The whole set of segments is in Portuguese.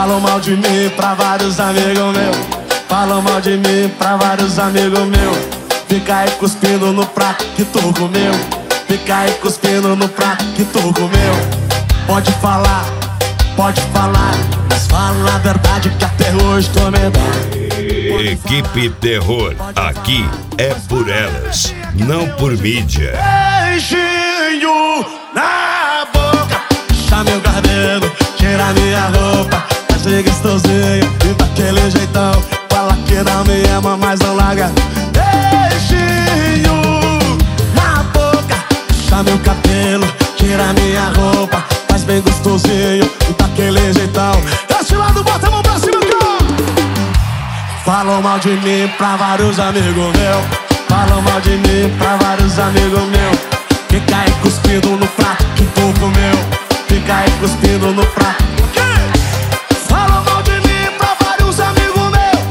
Falam mal de mim pra vários amigos meus. Falam mal de mim pra vários amigos meus. Fica aí cuspindo no prato que tu comeu. Fica aí cuspindo no prato que tu comeu. Pode falar, mas fala a verdade que até hoje tu me dá. Equipe Terror, aqui é por elas, não por mídia. Beijinho na boca, puxa meu cabelo, tira minha roupa, faz ser gostosinho e daquele jeitão. Fala que não me ama, mas não larga. Beijinho na boca, puxa meu cabelo, tira minha roupa, faz bem gostosinho e daquele jeitão. Esse lado, bota a mão pra cima, cara. Falam mal de mim pra vários amigos meus. Falam mal de mim pra vários amigos meus. Fica aí cuspindo no prato que tu comeu. Fica aí cuspindo no prato. Falam mal de mim pra vários amigos meus.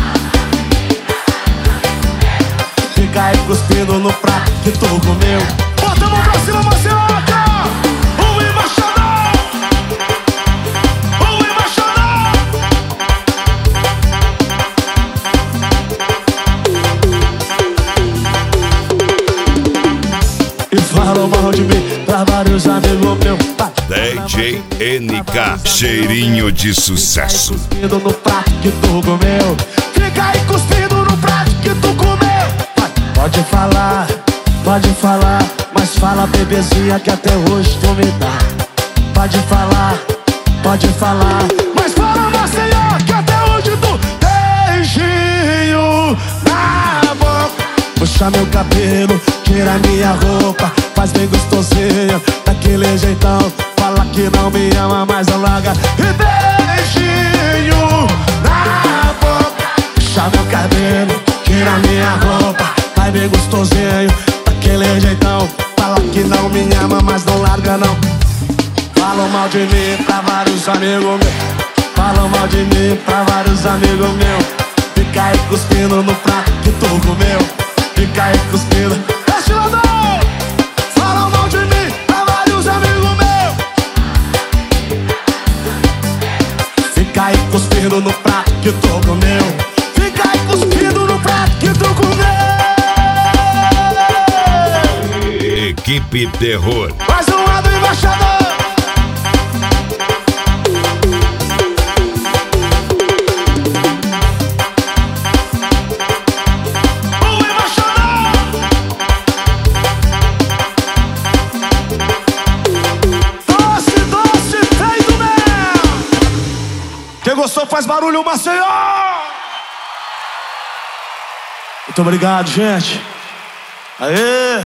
Fica aí cuspindo no prato que tu comeu. Bota a mão pra cima, Marcelo. Falam mal de mim pra vários amigos meus. DJ NK, cheirinho de sucesso. Cuspindo no prato que tu comeu. Fica aí cuspindo no prato que tu comeu. Pode falar, mas fala, bebezinha, que até hoje tu me dá. Pode falar, mas fala, Marcelo, que até hoje tu. Beijinho na boca, puxa meu cabelo, tira minha roupa, faz bem gostosinho, daquele jeitão. Fala que não me ama, mas não larga. E beijinho na boca, puxa meu cabelo, tira minha roupa, faz bem gostosinho, daquele jeitão. Fala que não me ama, mas não larga não. Falam mal de mim pra vários amigos meus. Falam mal de mim pra vários amigos meus. Fica aí cuspindo no prato que tu comeu. Fica aí cuspindo. Esse lado! Falam mal de mim pra vários amigos meus. Fica aí cuspindo no prato que tu comeu. Fica aí cuspindo no prato que tu comeu. Equipe Terror. Mais um lado, embaixador. Quem gostou faz barulho, Maceió! Muito obrigado, gente. Aê!